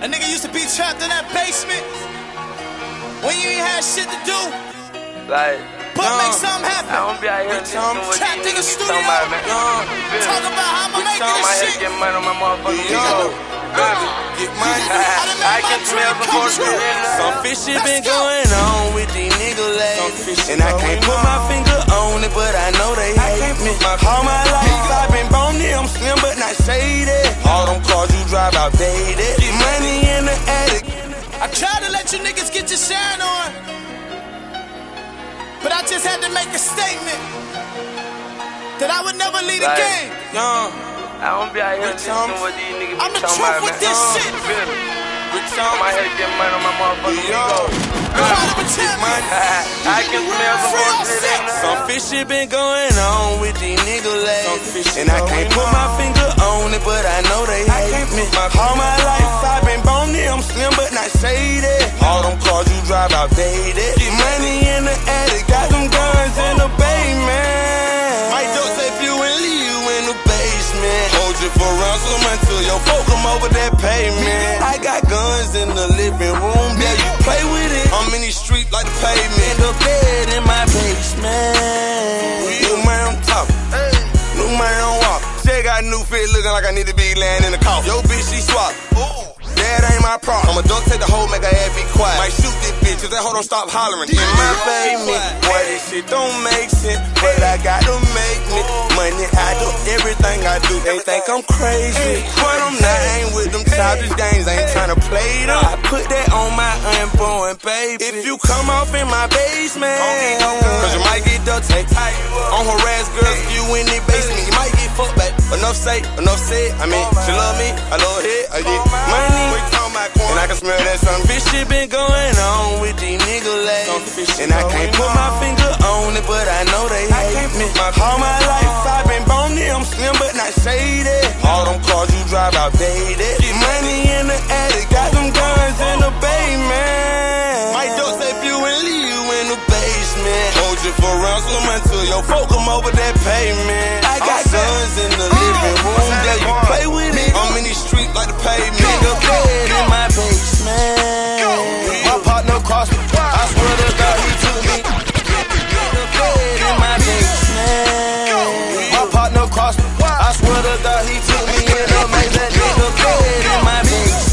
A nigga used to be trapped in that basement when you ain't had shit to do. Like, but make something happen. I don't be out here trapped in the studio. Talk about how I'ma make this shit. Get money on my motherfucking video. Get money. I can smell the bullshit. Some fish shit been going on with these niggas lately, and I can't put my finger on it, but I know they hate me. All my life I've been bony, I'm slim but not shady. All them cars you drive outdated. Get money in the attic. I tried to let you niggas get your shine on, but I just had to make a statement that I would never leave the game. I don't be out here listening to what these niggas I'm be the talking truth about, with man. this shit. I'm out here getting money on my motherfucking video. I can smell the bullshit. Some fish shit been going on with these niggas lately, and I can't put my finger on it, but I know they hate me. All my life I've been bony, I'm slim but not shady. All them cars you drive outdated. Get money in the attic, got them guns in the basement. Might just say you and leave you in the basement. Hold you for ransom until your folk come over that pavement. I got guns in the living room, yeah, you play with it. I'm in these streets like the pavement. The bed in my basement. New man on top, new man on walk. She got a new fit looking like I need to be laying in the coffin. Yo bitch, she swap. That ain't my problem. I'ma duck take the hoe, make her ass be quiet. Might shoot this bitch if that hoe don't stop hollering. In my pavement, boy, this shit don't make sense, but I gotta make me money. I do everything I do. They think I'm crazy, but I'm not. I ain't with them childish games. I ain't tryna play them. I put that on my unborn baby. If you come off in my basement, cause you might get duct tape on harass girls. If you in the basement, you might get fucked back. Enough said. I mean, she love me, I love it. I get money. And I can smell that some fish shit been going on with these niggas lately, and I can't put my finger on it, but I know they hate me. All my life I've been bony, I'm slim but not shady. All them cars you drive outdated. Get money in the attic, got them guns in the basement. Might just say you and leave you in the basement. Hold you for ransom until your folk come over that pavement. I got guns in the living room, yeah, you play with it. I'm in these streets like the pavement. The bed in my basement. My partner crossed me, I swear to God he took me. The bed in my basement. My partner crossed me, I swear to God he took me in a maze. That nigga bed in my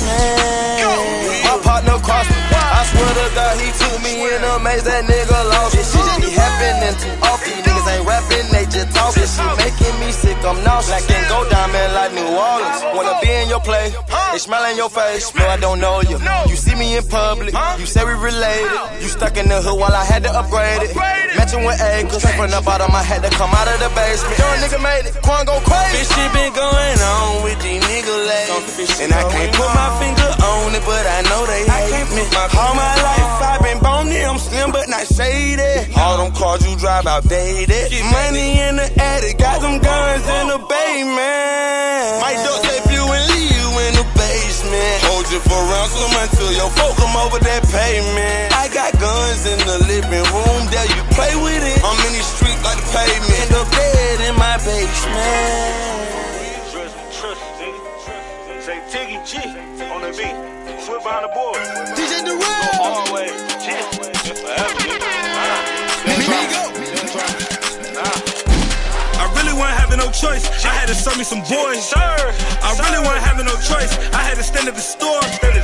basement. My partner crossed me, I swear to God he took me in a maze. That nigga lost. This shit just be happening too often. These niggas ain't rapping, they just talking. Shit making me sick, I'm nauseous. Black and gold diamond like New Orleans. Wanna be in your place, they smile in your face. No, I don't know you. You see me in public, you say we related. You stuck in the hood while I had to upgrade it. Matching with acres, from the bottom I had to come out of the basement. Young nigga made it, Quan go crazy. This shit been going on with these niggas lately, and I can't put my finger on it, but I know they hate me. All my life I've been bony, I'm slim but not shady. All them cars you drive outdated. Get money in the attic, got them guns in the basement. Might duct tape you and leave you in the basement. Hold you for ransom until your folk come over that pavement. I got guns in the living room, there you play with it. I'm in these streets like the pavement. The bed in my basement. Say Tiggy G on the beat. Swear behind the board. DJ Durant. Always. I really wasn't having no choice. I had to serve me some boys. I really wasn't having no choice. I had to stand at the store.